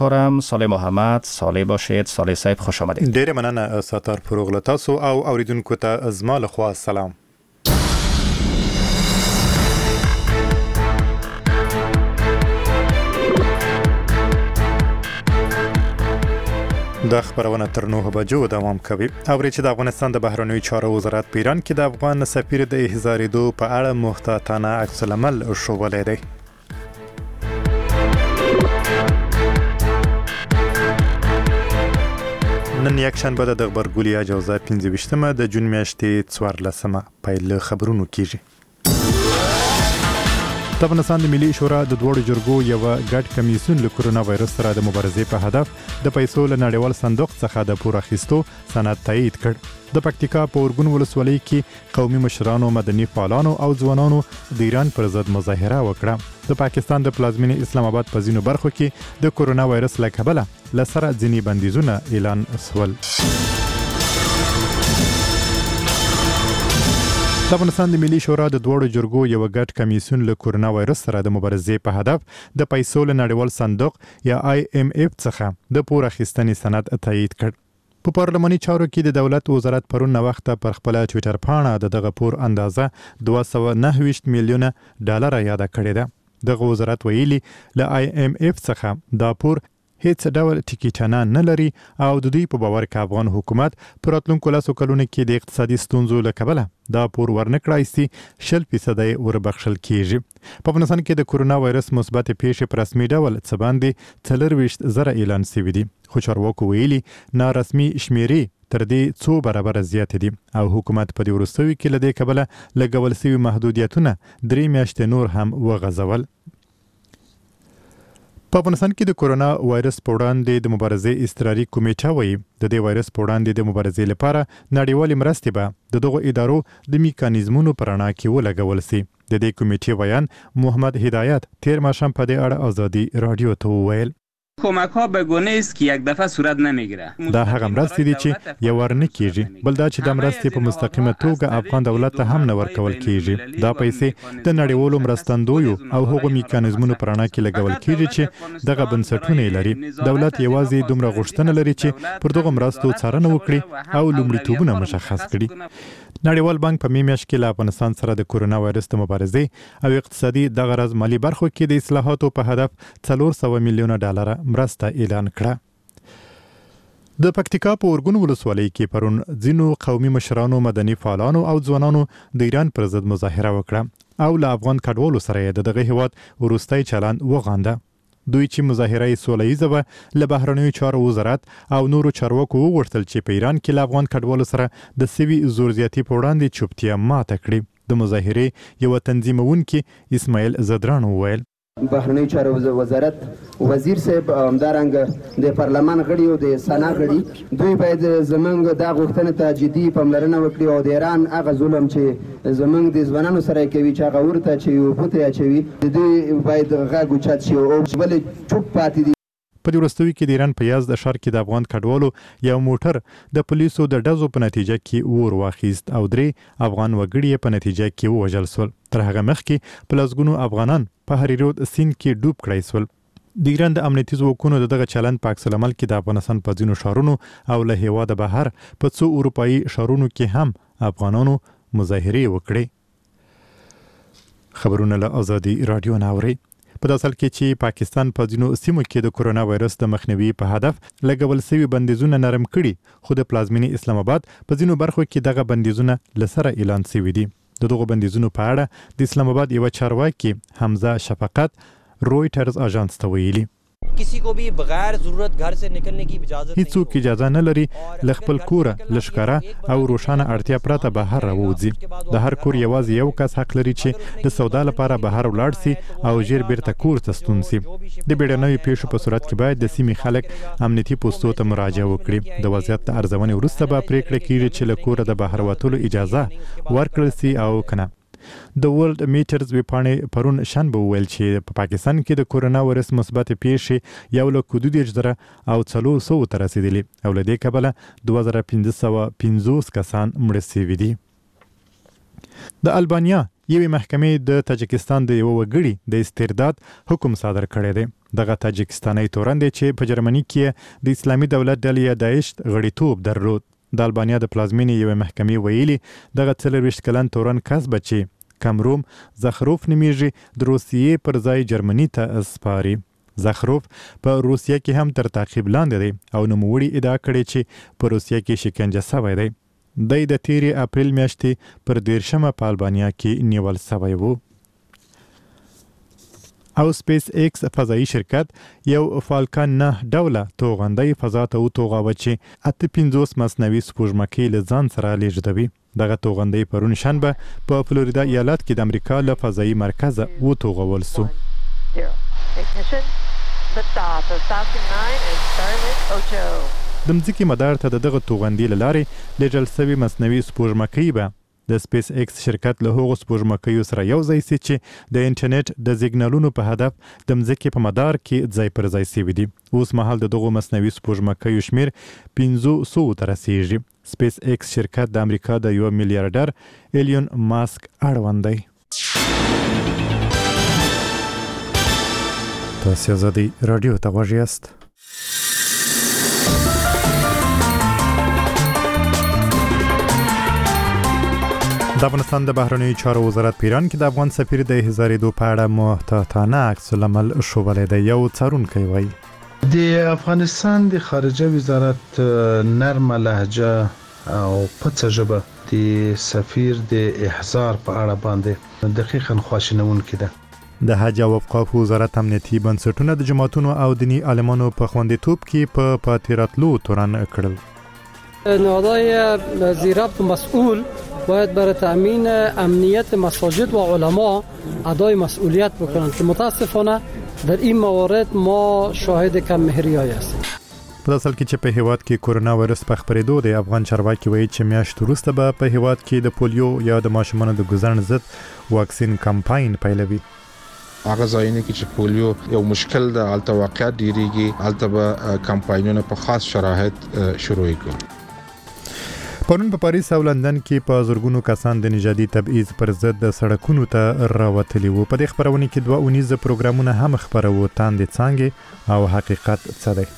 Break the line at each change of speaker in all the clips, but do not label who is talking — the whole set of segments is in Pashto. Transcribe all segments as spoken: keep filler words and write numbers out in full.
خورم صالح محمد صالح باشید. صالح صاحب خوش آمدید.
ډیر مننه ساتار پروغ تاسو او اوریدونکو ته زما له خوا سلام. د خبرونه تر نوه بجو دوام کوي. اوري چې د افغانستان د بهرنیو چارو وزارت په ایران کې د افغان سفیر د احضارېدو په اړه محتاطانه عکس العمل ښودلی دی. نن یکشنبه د غبرګولي اجازه پنځه ویشتمه د جون میاشتې څوارلسمه پیل خبرونو کیږي. د افغانستان د ملي شورا د دوړو جرګو یو ګډ کمیسیون له کورونا وایرس سره د مبارزې په هدف د پیسو له نړیوال صندوق څخه د پور اخیستو سند تایید کړ. د پکتیکا په اورګون ولسوالۍ کې قومي مشرانو، مدني فعالانو او ځوانانو د ایران پر ضد مظاهره وکړه. د پاکستان د پلازمینې اسلام آباد په ځینو برخو کې د کورونا وایرس له کبله له سره ځینې بندیزونه اعلان شول. د افغانستان د ملي شورا د دوړو جرګو یو ګډ کمیسیون له کورونا وایرس سره د مبارزې په هدف د پیسو له نړیوال صندوق یا آی ایم ایف څخه د پور اخیستنې سند تایید کړ. په پارلماني چارو کې د دولت وزارت پرون وخت پر خپل ټوئیټر پاڼه د دغه پور اندازه دوه سوه نهه ویشت میلیونه ډالر یاد کړی ده. دغه وزارت ویلي له آی ایم ایف څخه دا پور هیڅ ډول ټیکټانه نه لري او د دوی په باور کې افغان حکومت پر راتلونکو لسو کلونو کې د اقتصادي ستونزو له کبله دا پور ورنکړای سي شل فیصد وربخښل کیږي. په افغانستان کې د کورونا وایرس مثبت پیښې په رسمي ډول څه باندې څلرویشت زره اعلان شوي دي، خو چارواکو ویلي نارسمي شمیرې تر دې څو برابره زیات دي او حکومت په دې وروستیو کې له دې کبله لګول شوي محدودیتونه درې میاشتې نور هم وغځول. په افغانستان کې د کورونا وایرس په وړاندې د مبارزې اضطراري کمیټه وایي د دې وایرس په وړاندې د مبارزې لپاره نړیوالې مرستې به د دغو ادارو د میکانیزمونو په رڼا کې ولګول شي. د دې کمیټې ویان محمد هدایت تیر ماښام په دې اړه آزادي رادیو ته وویل
کمک ها به گونه است که یک دفعه صورت نمیگیره.
دا هغه مرستې دي چې یو ور نه کیږي، بل دا چې د مرستې په مستقیمه توګه افغان دولت ته هم نه ورکول کیږي. دا پیسې د نړیوالو مرستندویو او هغو میکانیزمونو په رڼا کې لګول کیږي چې دغه بنسټونه لري. دولت یوازې دومره غوښتنه لري چې پر دغه مرستو څارنه وکړي او لومړیتوبونه مشخص کړي. نړیوال بانک په می میاشت کې له افغانستان سره د کورونا وایرس د مبارزې او اقتصادي د غرض مالی برخو کې د اصلاحاتو په هدف څلور سوه میلیونه ډالر مرسته اعلان کړه. د پکتیکا په اورګون ولسوالۍ کې پرون ځینو قومي مشرانو، مدني فعالانو او ځوانانو د ایران پر ضد مظاهره وکړه او له افغان کډوالو سره د دغه هیواد وروستی چلند وغانده. دوی چې مظاهره سوله ییزه وه له بهرنیو چارو وزارت او نورو چارواکو وغوښتل چې په ایران کې له افغان کډوالو سره د سوي زور زیاتي په وړاندې چوپتیا ماته کړي. د مظاهرې یو تنظیمونکي اسماعیل زدران وویل
بهرنیو چارو وزارت وزیر صاحب همدارنګه د پارلمان غړي او د سنا غړي دوی باید زمونږ دا غوښتنه ته جدي پاملرنه وکړي او د ایران هغه ظلم چې زمونږ د ځوانانو سره کوي چې هغه ورته چې یو پوته اچوي د دوی باید غږ اوچت شي او بل چوپ پاتې دي.
په دې وروستیو کې د ایران په یزد ښار کې د افغان کډوالو یو موټر د پولیسو د ډزو په نتیجه کې اور واخیست او درې افغان وګړي په نتیجه کې ووژل شول. تر هغه مخکې په لسګونو افغانان په هریرود سیند کې ډوب کړای شول. د ایران د امنیتي ځواکونو د دغه چلند په عکس العمل کې د افغانستان په ځینو ښارونو او له هیواده بهر په څو اروپایي ښارونو کې هم افغانانو مظاهرې وکړې. خبرونه له آزادي رادیو نه اورئ. په داسې حال کې چې پاکستان په ځینو سیمو کې د کورونا وایرس د مخنیوي په هدف لګول شوي بندیزونه نرم کړي، خو د پلازمینې اسلام آباد په ځینو برخو کې دغه بندیزونه له سره اعلان شوي دي. د دغو بندیزونو په اړه د اسلام آباد یوه چارواکي حمزه شفقت رویټرز اژانس ته ویلي
کسی کو بھی بغیر ضرورت گھر سے نکلنے کی اجازت
هیڅوک اجازه نه لري له خپل کوره لښکاره او روښانه اړتیا پرته بهر راوځي. د هر کور یوازې یو کس حق لري چې د سودا لپاره بهر ولاړ سي او ژر بیرته کور ته ستون سي. د بیړنیو پیښو په صورت کې باید د سیمې خلک امنیتي پوستو ته مراجعه وکړي. د وضعیت د ارزونې وروسته به پریکړه کیږي چې له کوره د بهر وتلو اجازه ورکړل سي او کنه. د ورلد میټرز ویبپاڼې پرون شنبه وویل چې په پاکستان کې د کورونا وایرس مثبت پیښې یو لک دوه دېرش زره او څلور سوو ته رسېدلي او له دې کبله دوه زره پنځه سوه پنځوس کسان مړه شوي دي. د البانیا یوې محکمې د تاجکستان د یو وګړي د استرداد حکم صادر کړی دی. دغه تاجکستاني تورن دی چې په جرمني کې د اسلامي دولت ډلې یا داعش غړیتوب درلود. د البانیا د پلازمینې یوې محکمې ویلي دغه څلرویشت کلن تورن کس به چې کامروم زخروف نومیږي د روسیې پر ځای جرمني ته سپاري. زخروف په روسیه کې هم تر تعقیب لاندې دی او نوموړي ادعا کړې چې په روسیه کې شکنجه شوی دی. دی د تیرې اپریل میاشتې پر دیرشمه په البانیا کې نیول شوی و. او سپیس ایکس فضایی شرکت یو فالکن نه ډوله توغندی فضا ته وتوغاوه چې اته پنځوس مصنوعي سپوږمکۍ له ځان سره لیږدوي. دغه توغندی پرون شنبه په فلوریدا ایالت کې د امریکا له فضایی مرکزه وتوغول سو. د مځکې مدار ته د دغه توغندي له لارې لیږل شوي مصنوعي سپوږمکۍ به د سپیس ایکس شرکت له هغو سپوږمکیو سره یو ځای سي چې د انټرنیټ د سیګنالونو په هدف د مځکې په مدار کې ځای پر ځای سوي دي. اوس مهال د دغو مصنوعي سپوږمکیو شمیر پنځو سوو ته رسیږي. سپیس ایکس شرکت د امریکا د یو میلیارډر ایلون ماسک اړوند دی. تاسو زدي رادیو ته غوږ یاست. د افغانستان د بهرنیو چارو وزارت په ایران کې د افغان سفیر د احضارېدو په اړه محتاطانه عکس العمل ښوولی دی. یو څارونکی وایي
د افغانستان د خارجه وزارت نرمه لهجه او پڅه ژبه د سفیر د احضار په اړه باندې دقیقاً خواشینونکې ده.
د حج او اوقاف وزارت امنیتي بنسټونه د جماعتونو او دینی عالمانو په خوندیتوب کې په پاتې راتلو تورن کړل.
نهادهای زیربط مسئول باید برای تأمین امنیت مساجد و علما ادای مسئولیت بکنند که متاسفانه در این موارد ما شاهد کم مهریایی هستیم.
په اصل کې چې په هیواد کې کورونا وایرس په خپرېدو د افغان چارواکي وایي چې میاشت وروسته به په هیواد کې د پولیو یا د ماشومانو د ګزن ضد واکسین کمپاین پیلوي.
هغه ځایونه کې چې پولیو یو مشکل د الته واقعیت ډیریږي الته به کمپاینونه په خاص شرایط شروع کړي.
پرون په پاریس او لندن کې په زرګونو کسان د نژادي تبعیض پر ضد د سړکونو ته راوتلي وو. په دې خپرونه کې دوه اونیزه پروګرامونه هم خپرو. تاندې څانګې او حقیقت څه دی.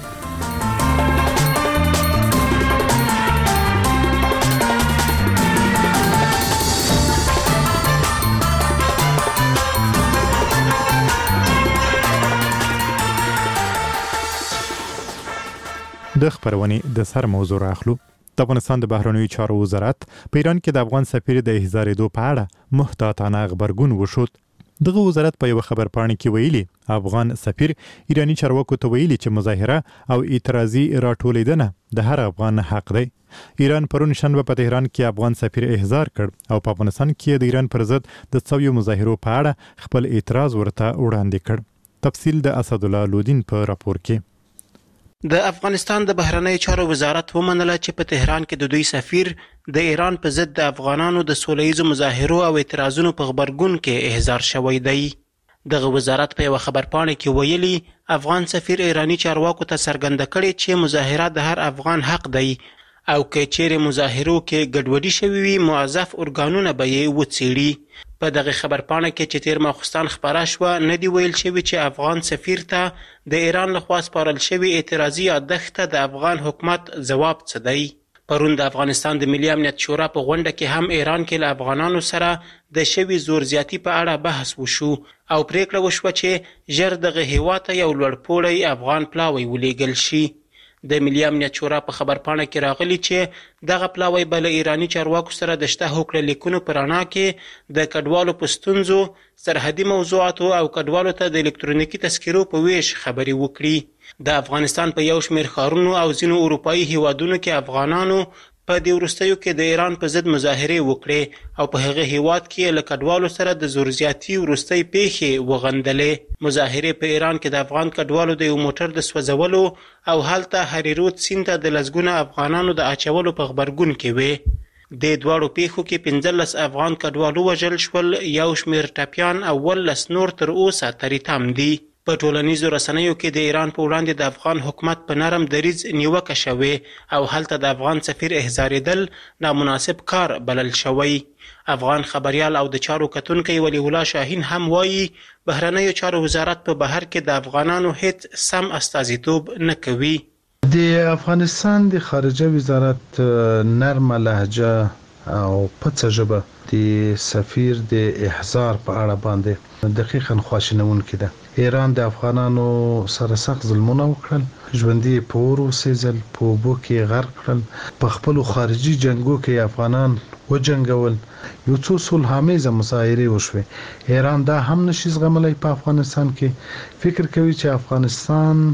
د خپرونې د سر موضوع راخلو. د افغانستان د بهرنیو چارو وزارت په ایران کې د افغان سفیر د احضارېدو په اړه محتاطانه غبرګون وښود. دغه وزارت په یو خبرپاڼه کې ویلي افغان سفیر ایرانی چارواکو ته ویلي چې مظاهره او اعتراضي راټولیدنه د هر افغان حق دی. ایران پرون شنبه په تهران کې افغان سفیر احضار کړ او په افغانستان کې د ایران پر ضد د څویو مظاهرو په اړه خپل اعتراض ورته وړاندې کړ. تفصیل د اسدالله لودین په راپور کې.
د افغانستان د بهرنیو چارو وزارت ومنله چې په تهران کې د دوی سفیر د ایران په ضد د افغانانو د سوله ییزو مظاهرو او اعتراضونو په غبرګون کې احضار شوی دی. دغه وزارت په یو خبرپاڼه کې ویلي افغان سفیر ایرانی چارواکو ته څرګنده کړې چې مظاهره د هر افغان حق دی او که چیرې مظاهرو کې ګډوډي شوې وي موظف ارګانونه به یې وڅېړي. په دغه خبرپاڼه کې چې تیر ماخوستان خپره شوه نه دی ویل شوي چې افغان سفیر ته د ایران لخوا سپارل شوي اعتراضي یادښت ته د افغان حکومت ځواب څه دی. پرون د افغانستان د ملي امنیت شورا په غونډه کې هم ایران کې له افغانانو سره د شوي زور زیاتي په اړه بحث وشو او پریکړه وشوه چې ژر دغه هیواد ته یو لوړپوړی افغان پلاوی ولیږل شي. د ملي امنیت شورا په خبرپاڼه کې راغلي چې دغه پلاوی به له ایرانی چارواکو سره د شته هوکړه لیکونو په رڼا کې د کډوالو په ستونزو، سرحدي موضوعاتو او کډوالو ته د الکترونیکي تذکرو په ویش خبرې وکړي. د افغانستان په یو شمېر ښارونو او ځینو اروپایي هیوادونو کې افغانانو په دې وروستیو کې د ایران په ضد مظاهرې وکړې او په هغه هیواد کې له کډوالو سره د زور زیاتي وروستۍ پیښې وغندلې. مظاهرې په ایران کې د افغان کډوالو د یو موټر د سوځولو او هلته هریرود سیند ته د لسګونه افغانانو د اچولو په غبرګون کې وې. د دواړو پیښو کې پنځلس افغان کډوالو وژل شول، یو شمېر ټپیان او ولس نور تر اوسه تری تم دي. په ټولنیزو رسنیو کې د ایران په وړاندې د افغان حکومت په نرم دریځ نیوکه شوې او هلته د افغان سفیر احضارېدل نامناسب کار بلل شوی. افغان خبريال او د چارو کتونکی ولی الله شاهین هم وایي بهرنیو چارو وزارت په بهر کې د افغانانو هیڅ سم استازیتوب نه کوي.
د افغانستان د خارجه وزارت نرمه لهجه او پڅه ژبه د سفیر د احضار په اړه باندې دقیقاً خواشینونکې ده. ایران د افغانانو سره سخت ظلمونه وکړل، ژوندي په اور وسېزل، په اوبو کې غرق کړل، په خپلو خارجي جنګو کې افغانان وجنګول، یو څو صلح‌آمیزه مظاهرې وشوې. ایران دا هم نشي زغملی په افغانستان کې. فکر کوي چې افغانستان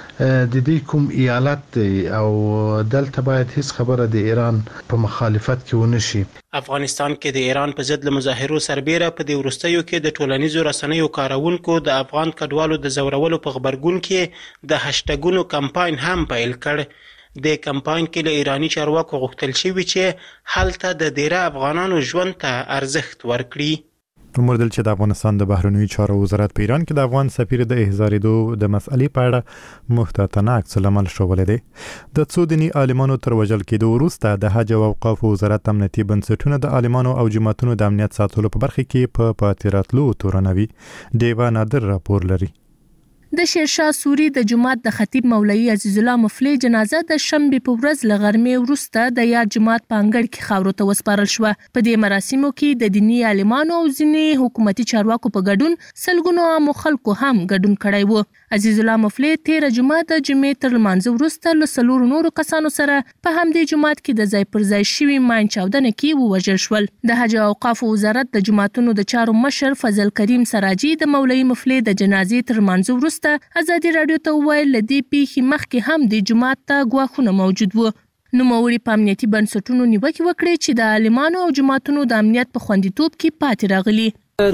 د دې کوم ایالت دی او دلته باید هیڅ خبره د ایران په مخالفت کې ونه شي.
افغانستان کې د ایران په ضد له مظاهرو سربیره په دې وروستیو کې د ټولنیزو رسنیو کارونکو د افغان کډوالو د زورولو په غبرګون کې د هشټګونو کمپاین هم پیل کړ. د کمپاین کې له ایرانی چارواکو غوښتل شوي چې هلته د ډیره افغانانو ژوند ته ارزښت ورکړي.
وموردل چې د افغانستان د بهرنیو چارو وزارت په ایران کې د افغان سفیر د احضارېدو د مسئلې په اړه محتاطانه عکس العمل ښوولی دی. د څو دیني عالمانو تر وژل کېدو وروسته د حج او اوقافو وزارت امنیتي بنسټونه د عالمانو او جماعتونو د امنیت ساتلو په برخه کې په پاتې راتلو تورنوي. ډیوا نادر راپور لري.
د شیرشاه سوري د جماعت د خطیب مولوي عزیز الله مفلی جنازه د شنبه په ورځ له غرمې وروسته د یاد جماعت په انګړ کې خاورو ته وسپارل شو. په دې مراسمو کې د دینی عالمانو او ځینې حکومتي چارواکو په ګډون سلګونو عام خلکو هم ګډون کړی وو. عزیز الله مفلی تیر جمعه د جمعې تر لمانځه وروسته له څلورو نورو کسانو سره په همدې جماعت کې د ځای پر ځای شوي ماین چاودنه کې ووژل شول. د حج او اوقافو وزارت د جماعتونو د چارو مشر فضل کریم سراجي د مولوي مفلی د جنازې تر لمانځه وروسته ازادي رادیو ته وویل له دې پیښې مخکې هم د جماعت ته ګواښونه موجود وو. نوموړي په امنیتي بنسټونو نیوکې وکړې چې د عالمانو او جماعتونو د امنیت په خوندیتوب کې پاتې راغلي.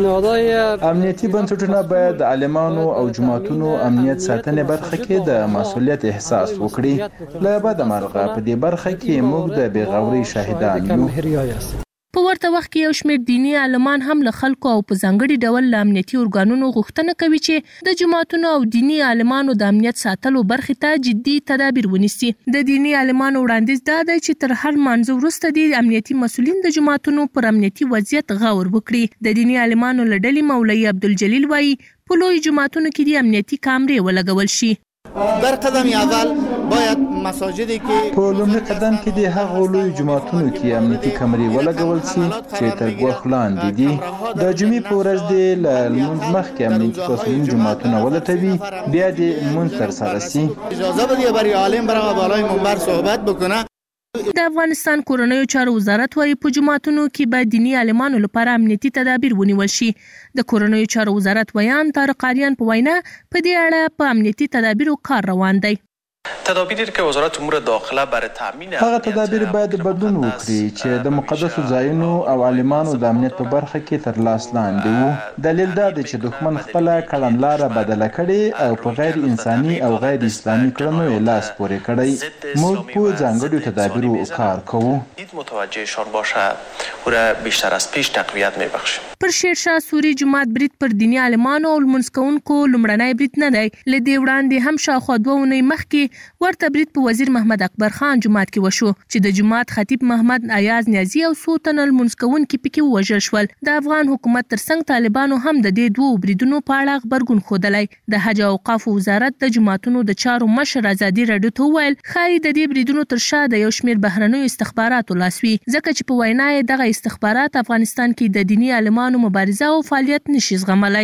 امنیتي بنسټونه باید د عالمانو او جماعتونو امنیت ساتنې برخه کې د مسؤلیت احساس وکړي. له بده مرغه په دې برخه کې موږ د بېغورۍ شاهدان یو.
په ورته وخت کې یو شمېر دینی عالمان هم له خلکو او په ځانګړي ډول له امنیتي ارګانونو غوښتنه کوي چې د جماعتونو او دینی عالمانو د امنیت ساتلو برخې ته جدي تدابیر ونیسي. د دینی عالمانو وړاندیز دا دی چې تر هر لمانځه وروسته د امنیتي مسؤلین د جماعتونو پر امنیتي وضعیت غور وکړي. د دینی عالمانو له ډلې مولوي عبدالجلیل وایي په لوی جماعتونو کې د امنیتي کامرې ولګول شي.
در قدم اول باید مساجدی که
په لومړي قدم کې د هغو لوی جماعتونو کې امنیتي کمرې ولګول شي چې تر ګواښ لاندې دي. د جمعې په ورځ د له لمونځ مخکې امنیتي مسؤلین جماعتونه ولټوي، بیا د لمونځ ترسره شي.
اجازه بدید برای عالم برای بالای منبر صحبت بکنه.
د افغانستان کورنیو چارو وزارت وايي په جماعتونو کې باید دینی عالمانو لپاره امنیتي تدابیر ونیول شي. د کورنیو چارو وزارت ویان طارق آریان په وینا په دې اړه په امنیتي تدابیرو کار روان دی.
تدابیری که وزارت امور داخله برای تامین
هغه تدابیر باید بدلون وکړي چې د مقدسو ځایونو او عالمانو د امنیت په برخه کې تر لاس لاندې وو. دلیل دا دی چې دښمن خپله کړنلاره بدله کړې او په غیر انساني او غیر اسلامي کړنو یې لاس پورې کړی. موږ په ځانګړو تدابیرو کار کوو.
دید متوجهشان باشه او را بیشتر از پیش تقویت میبخشیم.
پر شیرشاه سوري جماعت برید پر دینی عالمانو او لمونځ کوونکو لومړنی برید نه دی. له دې وړاندې هم شاوخوا دوه اونۍ مخکې ورته برید په وزیر محمد اکبر خان جماعت کې وشو چې د جماعت خطیب محمد ایاز نیازي او څو تنه لمونځ کوونکي پکې ووژل شول. د افغان حکومت ترڅنګ طالبانو هم د دې دوو بریدونو په اړه غبرګون ښودلی. د حج او اوقافو وزارت د جماعتونو د چارو مشر ازادي رادیو ته وویل ښایي د دې بریدونو تر شا د یو شمېر بهرنیو استخباراتو لاس وي، ځکه چې په وینا یې دغه استخبارات افغانستان کې د دیني عالمانو مبارزه او فعالیت نشي زغملی.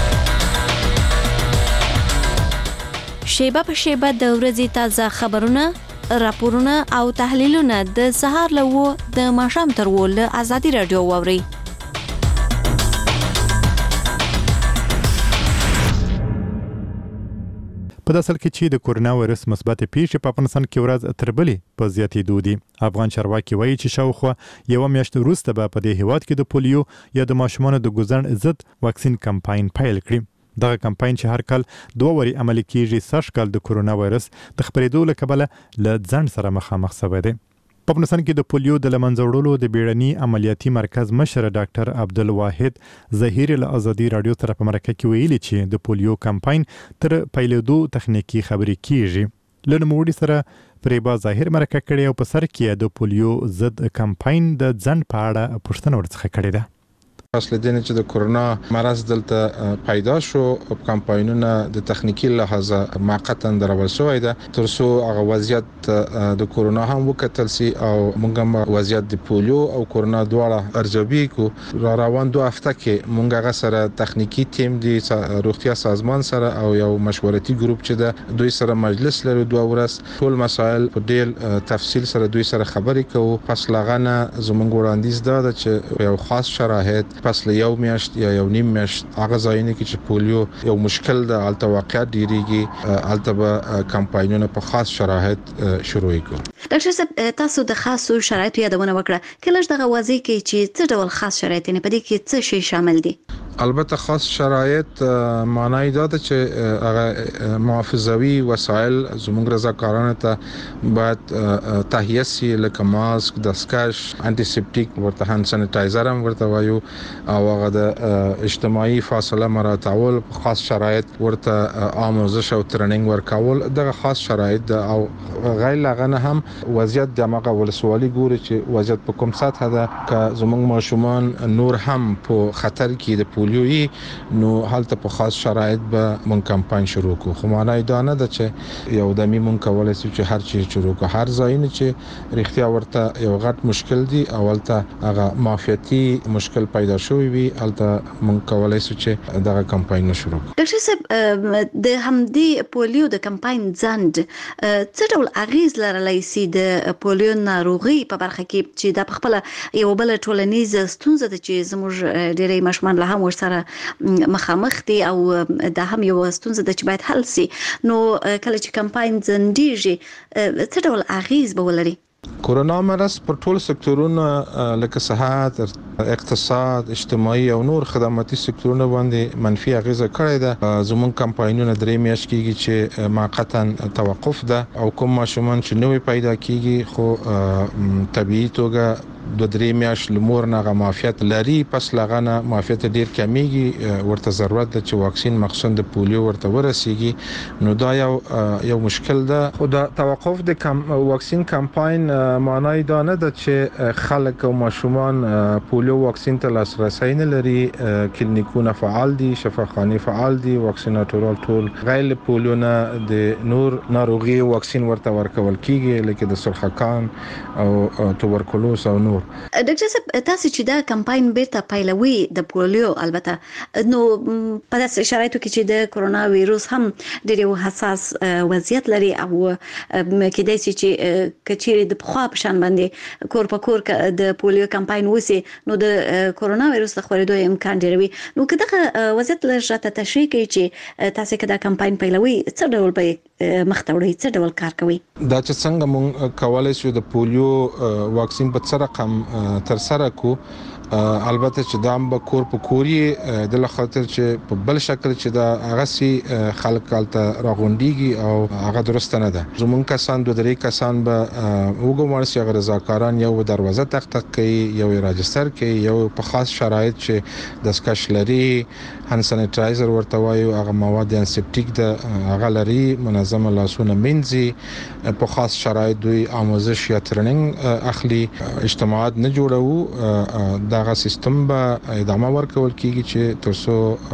شیبه په شیبه د ورځې تازه خبرونه، راپورونه او تحلیلونه د سهار له اوه د ماښام تر اوه له ازادي راډیو واورئ.
په داسې حال کې چې د کورونا وایرس مثبت پیښې په افغانستان کې ورځ تر بلې په زیاتېدو دي. افغان چارواکي وایي چې شاوخوا یوه میاشت وروسته به په دې هیواد کې د پولیو یا د ماشومانو د ګوزڼ ضد واکسین کمپاین پیل کړي. دغه کمپاین چې هر کال دوه وری عملي کیږي سږ کال د کورونا وایرس د خپرېدو له کبله له ځنډ سره مخامخ شوی دی. په افغانستان کې د پولیو د لمنځه وړلو د بیړني عملیاتي مرکز مشر ډاکټر عبدالواحد ظهیر له ازادي رادیو سره په مرکه کې ویلي چې د پولیو کمپاین تر پیلېدو تخنیکی خبرې کیږي. له نوموړي سره پریبا ظاهر مرکه کړې او په سر کې د پولیو ضد کمپاین د ځنډ په اړه پوښتنه ورڅخه کړې ده.
اصل دین چې د کورونا مرض دلته پیدا شو کمپاینونه د تخنیکی لحاظه موقتا درول شوې ده تر څو هغه وضعیت د کورونا هم وکتل سي او موږ هم وضعیت د پولیو او کورونا دواړه ارزیابي کو. را روان دوه هفته کې موږ هغه سره تخنیکی ټیم دی روغتیا سازمان سره او یو مشورتي ګروپ چې د دوی سره مجلس لري دوه ورځ ټول مسایل په ډیر تفصیل سره دوی سره خبرې کوو. پس لغنه زموږ وړاندیز ده چې یو خاص شرایط پس له یو میاشت یا یو نیم میاشت هغه ځایونه کې چې پولیو یو مشکل د الته واقعیت ډیریږي الته به کمپاینونه په خاص شرایط شروع کړو.
ډاکټر صاحب تاسو د خاصو شرایطو یادونه وکړه کله دغه واضح کې چې څه ډول خاص شرایط نه پدې کې څه شی شامل دي؟
البته خاص شرایط معنی دا ده چې هغه محافظوي وسایل زموږ رضاکارانه ته باید تهیه سي لکه ماسک دستکش انټي سپټیک ورته هاند سانیټایزر هم ورته وایو او هغه د اجتماعي فاصله مراعاتول خاص شرایط ورته آموزش او ترننګ ورکول دغه خاص شرایط او غیر لغنه هم وضعیت د مغه ولسوالي ګوري چې وضعیت په کوم سطح ده که زموږ ماشومان نور هم په خطر کې د پولیوي نو حالت په خاص شرایط به مون کمپاین شروع کو. خو معنی دا نه ده چې یو د میمون کولای شي چې هر چی شروع کو هر ځای نه چې رښتیا ورته یو غټ مشکل دی اولته هغه مافیاتي مشکل پیدا شوی وي الته مون کولای شي چې دغه کمپاین شروع کو.
ډاکټر صاحب د همدې پولیو د کمپاین ځند څه ډول اغیز لرلی سي د پولیو ناروغي په برخه کې چې د خپل یو بل ټولنیز ستونزه ده چې زموږ ډېری ماشومان له هم سره مخامخ دي او دا هم یو ستونزه ده چې باید حل سي. نو کله چې کمپاین ځندېږي څه ډول اغیز به ولري؟
کورونا مرض پر ټول سکتورونو لکه صحت اقتصاد اجتماعي او نور خدماتي سکتورونو باندې منفي اغیزه کړې ده. زموږ کمپاینونه درې میاشتې کېږي چې موقتا توقف ده او کوم ماشومان چې نوې پیدا کیږي خو طبيعي توګه د درې میاشت لمور نه معافیت لري پس لغنه معافیت ډیر کمیږي ورته ضرورت ده چې واکسین مخصوصا د پولیو ورته ورسیږي. نو دا یو یو مشکل ده. خو دا توقف د کم واکسین کمپاین معنی دا نه ده چې خلک او ماشومان پولیو واکسین ته لاسرسي نه لري. کلینیکونه فعال دي شفاخانه فعال دي واکسیناټورال ټول غیر پولیو نه د نور ناروغي واکسین ورته ورکول کیږي لکه د سرخکان او توبرکلوز او نور.
ډاکټر صاحب تاسو چې دا کمپاین بیرته پیلوي د پولیو البته نو په داسې شرایطو کې چې د کورونا وایروس هم ډېر حساس وضعیت لري او کېدای شي چې کچېرې د پخوا په شان باندې کور په کور د پولیو کمپاین وسی نو د کورونا وایروس د خپرېدو امکان ډېر وي. نو که دغه وضعیت لږه تشریح کوي چې تاسو که دا کمپاین پیلوي څه ډول به مخته وړي څه ډول کار کوي؟
دا چې څنګه مونږ کولای شو د پولیو واکسین په څه رقم تر سره کو البته چې دام به کور په کوري د لخاطر چې په بل شکل چې دا هغه سي خلک کالته راغونډيږي او هغه درست نه ده. زمونږ کسان دوه درې کسان به وګورئ چې هغه رضاکاران یو دروازه تق تق کوي یو راجستر کوي یو په خاص شرایط چې د سکش لري هاند سانیټایزر ورته وایو هغه مواد انسپټیک د هغه لري منظمه لاسونه منځي په خاص شرایط دوی آموزش یا ترننګ اخلي اجتماعات نه جوړو. دغه سیستم به ادامه ورکول کیږي چې ترڅو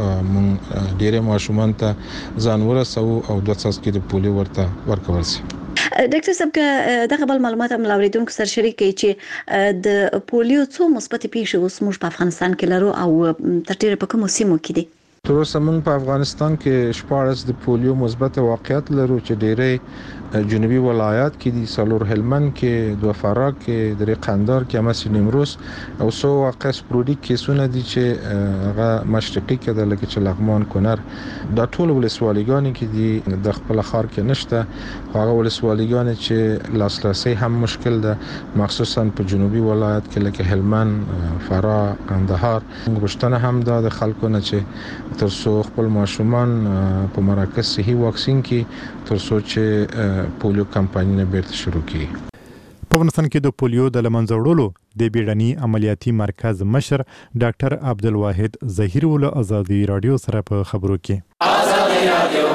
مونږ ډېر ماشومان ته ځان ورسو او د څاڅکي د پولیو ورته ورکول شي.
ډاکټر صاحب که دغه بل معلومات هم لاوریدونکو سره شریک کړي چې د پولیو څو مثبت پیښې اوس موږ په افغانستان کې لرو او تر ډیره په کومو سیمو کې دي؟
تر اوسه موږ په افغانستان کې شپږ د پولیو مثبت واقعیت لرو چې ډېرې جنوبي ولایات کې دي سالور هلمند کې دوه فراه کې درې قندهار کې امس نیمروز او سو واقع سپروډیک کیسونه دي چې هغه مشرقي کې د لکه چې لغمان کونر دا ټول ولسوالیګان کې دي د خپل خار کې نشته هغه ولسوالیګان چې لاسرسي هم مشکل ده مخصوصا په جنوبي ولایت کې لکه هلمند فراه قندهار غوښتنه هم ده د خلکو نه چې ترڅو خپل ماشومان په مراکز صحي واکسین کې ترڅو چې پولیو کمپاین بیرته شروع کړي.
په افغانستان کې د پولیو د لمنځه وړلو د بیړني عملیاتي مرکز مشر ډاکټر عبدالواحد ظهیر ول ازادي رادیو سره په خبرو کې ازادي رادیو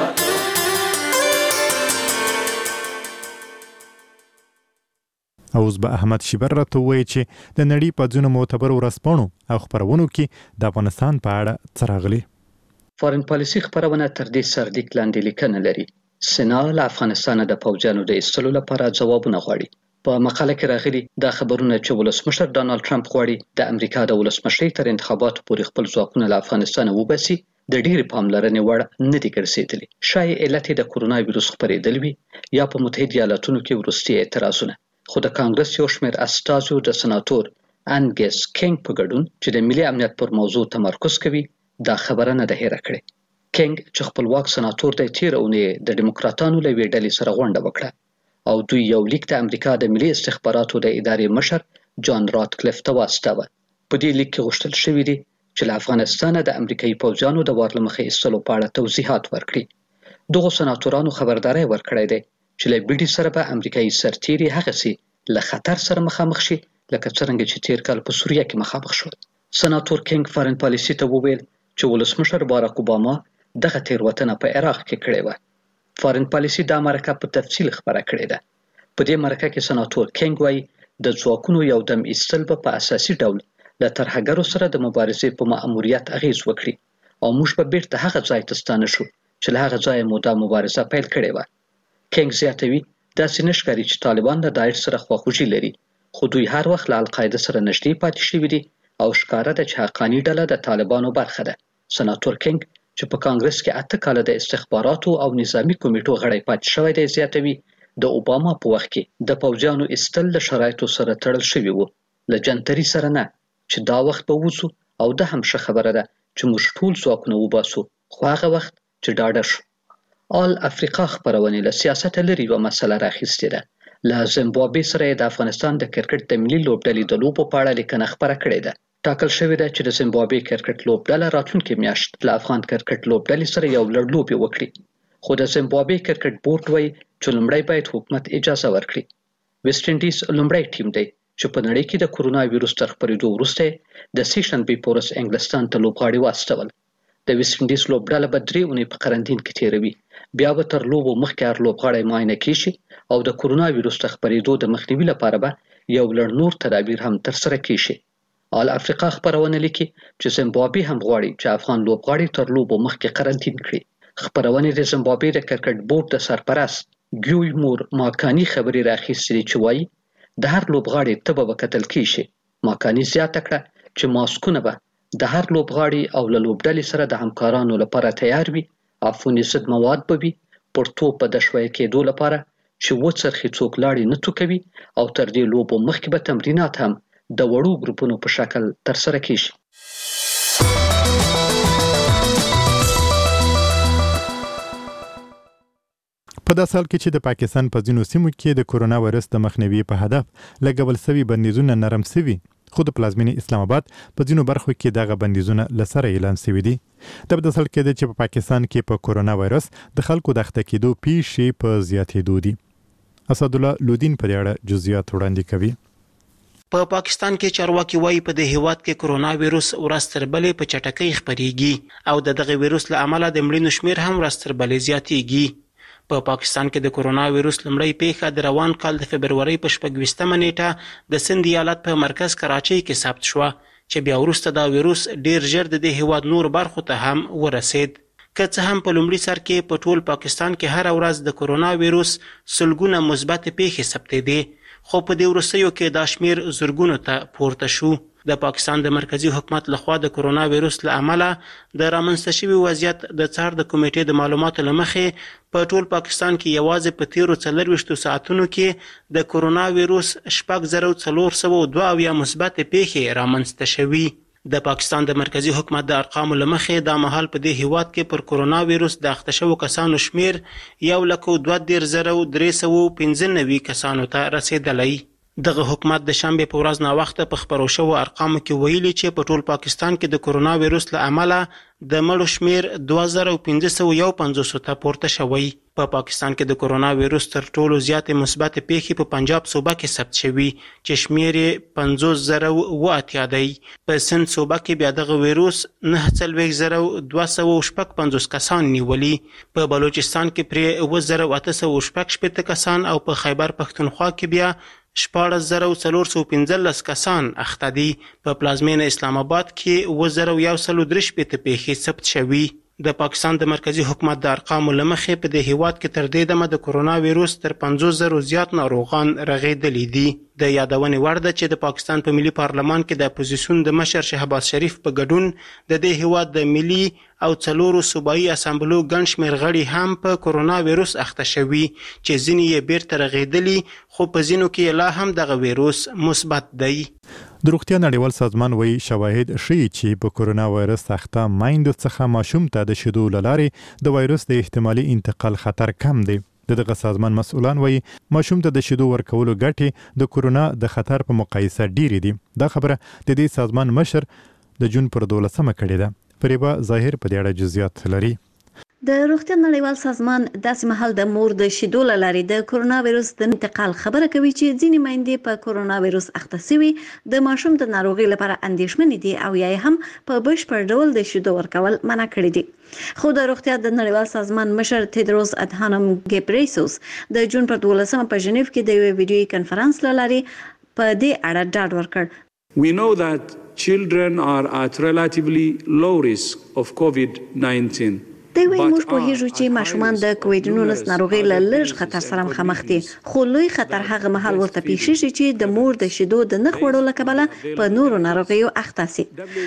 اوس به احمد شیبر راته وایي چې د نړۍ په ځینو معتبرو ورځپاڼو او خپرونو کې د افغانستان په اړه څه راغلي.
فارن پالیسي خپرونه تر دې سرلیک لاندې لیکنه لري. سنا له افغانستان د پوځیانو د ایستلو لپاره ځوابونه غواړي. په مقاله کې راغلي دا خبرونه چې ولسمشر ډانلډ ټرمپ غواړي د امریکا د ولسمشرۍ تر انتخاباتو پورې خپل ځواکونه له افغانستان وباسي د ډېرې پاملرنې وړ نه دي ګرځېدلي. شایي علت د کرونا ویروس خپرېدل وي یا په متحده ایالاتونو کې وروستي اعتراضونه. خو د کانګرس یو شمېر استازو د سناتور انګس کینګ په ګډون چې د ملي امنیت پر موضوع تمرکز کوي دا خبره نه ده هېره کړې. کینګ چې خپلواک سناتور دی تېره اونۍ د ډیموکراتانو له یوې ډلې سره غونډه وکړه او دوی یو لیک د امریکا د ملي استخباراتو د ادارې مشر جان راتکلیف ته واستاوه. په دې لیک کې غوښتل شوي دي چې له افغانستانه د امریکایي پوځیانو د وار له مخې ایستلو په اړه توضیحات ورکړي. دغو سناتورانو خبرداری ورکړی دی چې له بیډي سره به امریکایي سرتیري هغسې له خطر سره مخامخ شي لکه څرنګه چې تیر کال په سوریه کې مخامخ شول. سناتور کینګ فارن پالیسي ته وویل چې ولسمشر باراک اوباما دغه تیروتنه په عراق کې کړې وه. فارن پالیسي دا مرکه په تفصیل خبره کړې ده. په دې مرکه کې سناتور کینګ وایي د ځواکونو یو دم ایستل به په اساسي ډول له ترهګرو سره د مبارزې په مأموریت اغیز وکړي او موږ به بیرته هغه ځای ته ستانه شو چې له هغه ځایه مو دا مبارزه پیل کړې وه. کینګ زیاتوي داسې نه ښکاري چې طالبان له داعش سره خواخوږي لري، خو دوی هر وخت له القاعده سره نږدې پاتې شوي دي او ښکاره ده چې حقاني ډله د طالبانو برخه ده. سناتور کینګ چې په کانګرس کې اته کاله د استخباراتو او نظامی کمیټو غړی پاتې شوی دی زیاتوي د اوباما په وخت کې د پوځیانو ایستل له شرایطو سره تړل شوي وو، له جنتري سره نه، چې دا وخت به وځو او ده هم ښه خبره ده چې موږ ټول ځواکونه وباسو، خو هغه وخت چې ډاډه شو. آل افریقا خپرونې له سیاسته لرې یوه مسله راخیستې ده. له زیمبابوې سره یې د افغانستان د کرکټ د ملي لوبډلې د لوبو په اړه لیکنه خپره کړې ده. ټاکل شوې ده چې د زیمبابوې کرکټ لوبډله راتلونکې میاشت له افغان کرکټ لوبډلې سره یو لړ لوبې وکړي، خو د زیمبابوې کرکټ بورډ وایي چې لومړی باید حکومت اجازه ورکړي. ویسټ انډیز لومړی ټیم دی چې په نړۍ کې د کرونا ویروس تر خپرېدو وروسته د سې شنبې په ورځ انګلستان ته لوبغاړي واستول. د ویسټ انډیز لوبډله به درې اونۍ په قرنطین کې تېروي، بیا به تر لوبو مخکې هر لوبغاړی معاینه کیږي او د کرونا ویروس د خپرېدو د مخنیوي لپاره به یو لړ نور تدابیر هم ترسره کیږي. آل افریقا خپرونه لیکي چې زیمبابوې هم غواړي چې افغان لوبغاړي تر لوبو مخکې قرنطین کړي. خپرونې د زیمبابوې د کرکټ بورډ د سرپرست ګیویمور ماکاني خبرې راخیستې دي چې وایي د هر لوبغاړي تبه به کتل کیږي. ماکاني زیاته کړه چې ماسکونه به د هر لوبغاړي او له لوبډلې سره د همکارانو لپاره تیار وي، عفوني ضد مواد به وي، پرتو په د شویه کېدو لپاره چې وڅرخي څوک لاړې نه توکوي او تر دې لوبو مخکې به تمرینات هم د وړو ګروپونو په شکل ترسره کیږي.
په داسې حال کې چې د پاکستان په ځینو سیمو کې د کرونا وایرس د مخنیوي په هدف لګول سوي بندیزونه نرم سوي، خو د پلازمینې اسلام آباد په ځینو برخو کې دغه بندیزونه له سره اعلان سوي دي. دا په داسې حال کې ده چې په پاکستان کې په کرونا وایرس د خلکو د اخته کېدو پیښې په زیاتېدو دي. اسدالله لودین په دې اړه جزئیات وړاندې کوي.
په پاکستان کې چارواکي وایي په دې هیواد کې کرونا وایرس ورځ تر بلې په چټکۍ خپرېږي او د دغه وایرس له امله د مړینو شمېر هم ورځ تر بلې زیاتېږي. په پاکستان کې د کرونا وایرس لومړی پیښه د روان کال د فبرورۍ په شپږویشتمه نیټه د سند ایالت په مرکز کراچۍ کې ثبت شوه چې بیا وروسته دا وایرس ډیر ژر د دې هیواد نور برخو ته هم ورسید. که څه هم په لومړي سر کې په ټول پاکستان کې هر ورځ د کرونا وایرس سلګونه مثبت پیښې ثبتېدې، خو په دې وروستیو کې دا شمېر زرګونو ته پورته شو. د پاکستان د مرکزی حکومت لخوا د کرونا وایرس له امله د رامنځته شوي وضعیت د څار د کمیټې د معلوماتو له مخې په ټول پاکستان کې یوازې په تیرو څلرویشتو ساعتونو کې د کرونا وایرس شپږ زره څلور سوه دوه اویا مثبت پیښې رامنځته شوي. د پاکستان د مرکزی حکومت د ارقامو له مخې دا مهال په دې هیواد کې پر کرونا وایرس د اخته شوو کسانو شمیر یو لک دوه دېرش زره درې سوه پنځه نوي کسانو ته رسېدلی. دغه حکومت د شنبه په ورځ نا وخت په خبرو شو ارقامو کې ویلي چې په ټول پاکستان کې د کرونا وایروس له امله د مړو شمیر دوه زره پنځه سوه یو پنځوس ته پورته شوی. په پاکستان کې د کرونا وایروس تر ټولو زیاتې مثبت پیښې په پنجاب صوبه کې ثبت شوي چې شمیر یې پنځوس زره اوه اتیا دی. په سند صوبه کې بیا دغه وایروس نهه څلوېښت زره دوه سوه شپږ پنځوس کسان نیولي. په بلوچستان کې پرې اوه زره اته سوه شپږ شپېته کسان او په خیبر پښتونخوا کې بیا شپاړس زره څلور سوه پنځلس کسان اخته دي. په پلازمینه اسلام آباد کې اوه زره یو سل درې شپېته پیښې ثبت شوي. د پاکستان د مرکزی حکومت د ارقامو له مخې په دې هیواد کې تر دې دمه د کرونا وایروس تر پنځوس زرو زیات ناروغان رغېدلي دي. د یادونې وړ ده چې د پاکستان په ملي پارلمان کې د اپوزیسیون د مشر شهباز شریف په ګډون د دې هیواد د ملي او څلورو صوبایي اسامبلو ګڼ شمېر غړي هم په کرونا وایروس اخته شوي چې ځینې یې بیرته رغېدلي خو په ځینو کې لا هم دغه وایروس مثبت دی.
د روغتیا نړیوال سازمان وایي شواهد ښیي چې په کرونا وایرس اخته میندو څخه ماشوم ته د شیدو له لارې د وایرس د احتمالي انتقال خطر کم دی. د دغه سازمان مسؤلان وایي ماشوم ته د شیدو ورکولو ګټې د کرونا د خطر په مقایسه ډېرې دي. دا خبره د دې سازمان مشر د جون پر دولسمه کړې ده. فریبا ظاهر په دې اړه جزئیات لري.
د روغتیا نړیوال سازمان داسې مهال د مور د شیدو له لارې د کرونا وایروس د انتقال خبره کوي چې ځینې میندې په کرونا وایروس اخته شوي د ماشوم د ناروغۍ لپاره اندېښمنې دي او یا هم په بشپړ ډول د شیدو ورکول منع کړي دي. خو د روغتیا د نړیوال سازمان مشر تیدروس ادهانم ګیبریسوس د جون پر دولسمه په ژنیف کې د یوې ویډیویي کنفرانس له لارې په دې اړه ډاډ ورکړ.
We know that children are at relatively low risk of COVID nineteen.
دوی وایي موږ پوهیږو چې ماشومان د کوویډ نولس ناروغۍ له لږ خطر سره مخامخ دي خو لوی خطر هغه مهال ورته پیښیږي چې د مور د شیدو د نه خوړو له کبله په نورو ناروغیو اخته سي.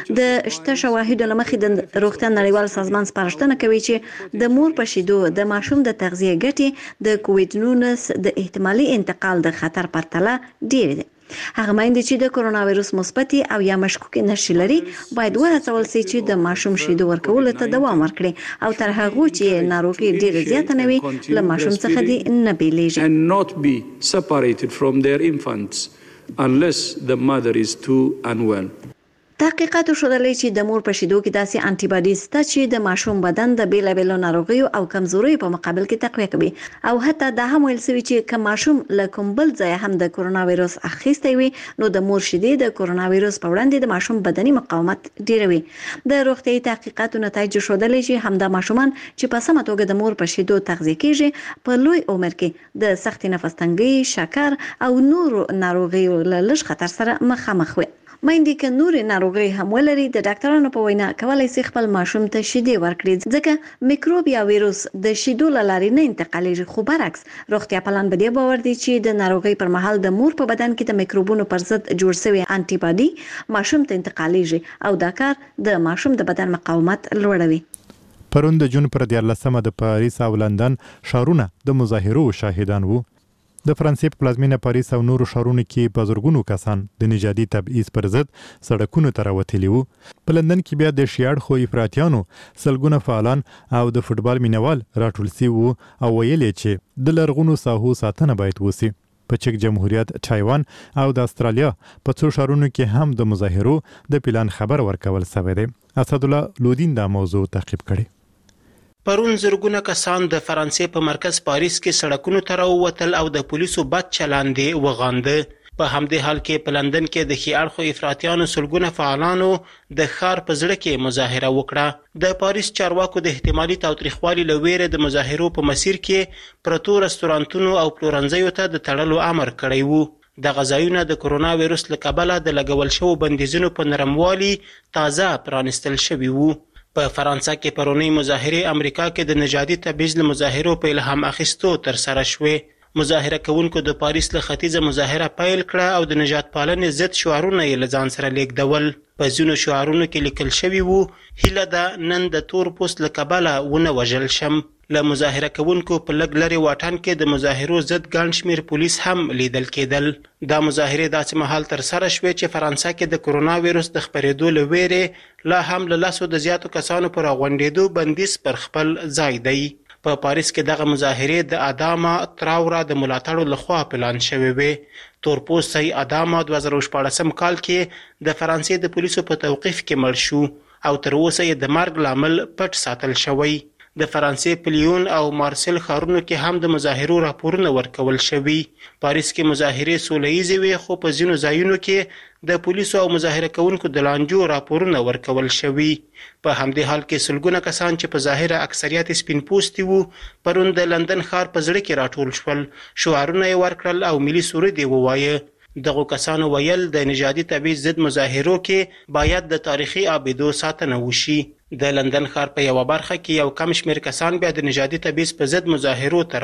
د شته شواهدو له مخې د روغتیا نړیوال سازمان سپارښتنه کوي چې د مور په شیدو د ماشوم د تغذیه ګټې د کوویډ نولس د احتمالي انتقال د خطر پرتله ډېرې دي. هغه میندې چې د کرونا وایروس مثبتي او یا مشکوکې نښې لري باید وهڅول سي چې د ماشوم شیدو ورکولو ته دوام ورکړي او تر هغو چې ناروغي ډېره زیاته نه وي له ماشوم څخه دې نه بیلیږي.
And not be separated from their infants unless the mother is too unwell.
تحقیقاتو ښودلي چې د مور په شیدو کې داسې انټي باډي شته چې د ماشوم بدن د بیلابیلو ناروغیو او کمزوریو په مقابل کې تقویه کوي او حتی دا هم ویل شوي چې که ماشوم له کوم بل ځایه هم د کرونا وایروس اخیستی وي نو د مور شیدې د کرونا وایروس په وړاندې د ماشوم بدني مقاومت ډیروي. د روغتیايي تحقیقاتو نتایج ښودلي چې همدا ماشومان چې په سمه توګه د مور په شیدو تغذیه کیږي په لوی عمر کې د سختې نفس تنګۍ، شکر او نورو ناروغیو له لږ خطر سره مخامخ وي. میندې که نورې ناروغۍ هم ولري د ډاکټرانو په وینا کولی شي خپل ماشوم ته شیدې ورکړي ځکه میکروب یا ویروس د شیدو له لارې نه انتقالیږي. خو برعکس روغتیا پالان په دې باور دي چې د ناروغۍ پر مهال د مور په بدن کې د میکروبونو پر ضد جوړ شوی انټي باډي ماشوم ته انتقالیږي او دا کار د ماشوم د بدن مقاومت لوړوي.
پرون د جون پر دیارلسمه د پاریس او لندن ښارونه د مظاهرو شاهدان وو. د فرانسې په پلازمینه پاریس او نورو ښارونو کې په زرګونو کسان د نژادي تبعیض پر ضد سړکونو ته راوتلي وو. په لندن کې بیا د شیاړ خو افراطیانو سلګونه فعالان او د فوټبال مینوال راټول شوي وو او ویل یې چې د لرغونو ساحو ساتنه باید وسي. په چک جمهوریت، تایوان او د استرالیا په څو ښارونو کې هم د مظاهرو د پلان خبر ورکول شوی دی. اسدالله لودین دا موضوع تعقیب کړي.
پرون زرګونه کسان د فرانسې په مرکز پاریس کې سړکونو ته راووتل او د پولیسو بد چلند یې وغانده. په همدې حال کې په لندن کې د ښي اړخو افراطیانو سلګونه فعالانو د ښار په زړه کې مظاهره وکړه. د پاریس چارواکو د احتمالي تاوتریخوالي له ویرې د مظاهرو په مسیر کې پرتو رستورانتونو او پلورنځیو ته د تړلو امر کړی وو. دغه ځایونه د کرونا وایروس له کبله د لګول شوو بندیزونو په نرموالي تازه پرانستل شوي وو. په فرانسه کې پرونی مظاهرې امریکا کې د نژادي تبعیض له مظاهرو په الهام اخیستو ترسره شوې. مظاهره کوونکو د پاریس له ختیځه مظاهره پیل کړه او د نژاد پالنې ضد شعارونه یې له ځان سره لیږدول. په ځینو شعارونو کې لیکل شوي وو هیله ده نن د تور پوست له کبله ونه وژل شم. له مظاهره کوونکو په لږ لرې واټن کې د مظاهرو ضد ګڼ شمېر پولیس هم لیدل کېدل. دا مظاهرې داسې مهال ترسره شوې چې فرانسه کې د کرونا وایروس د خپرېدو له ویرې لا هم له لسو د زیاتو کسانو په راغونډېدو بندیز پر خپل ځای دی. په پاریس کې دغه مظاهرې د اداما تراوره د ملاتړو لخوا پلان شوې وې. تورپوستی اداما دوه زره شپاړسم کال کې د فرانسې د پولیسو په توقیف کې مړ شو او تر اوسه یې د مرګ لامل پټ ساتل شوی. د فرانسې په لیون او مارسل ښارونو کې هم د مظاهرو راپورونه ورکول شوي. پاریس کې مظاهرې سوله ییزې وې خو په ځینو ځایونو کې د پولیسو او مظاهره کوونکو د لانجو راپورونه ورکول شوي. په همدې حال کې سلګونه کسان چې په ظاهره اکثریت سپین پوستي وو پرون د لندن ښار په زړه کې راټول شول، شعارونه یې ورکړل او ملي سرود یې ووایه. دغو کسانو ویل د نژادي تبعیض ضد مظاهرو کې باید د تاریخي آبدو ساتنه وشي. د لندن ښار په یوه برخه کې یو کم شمېر کسان بیا د نژادي تبعیض په ضد مظاهرو ته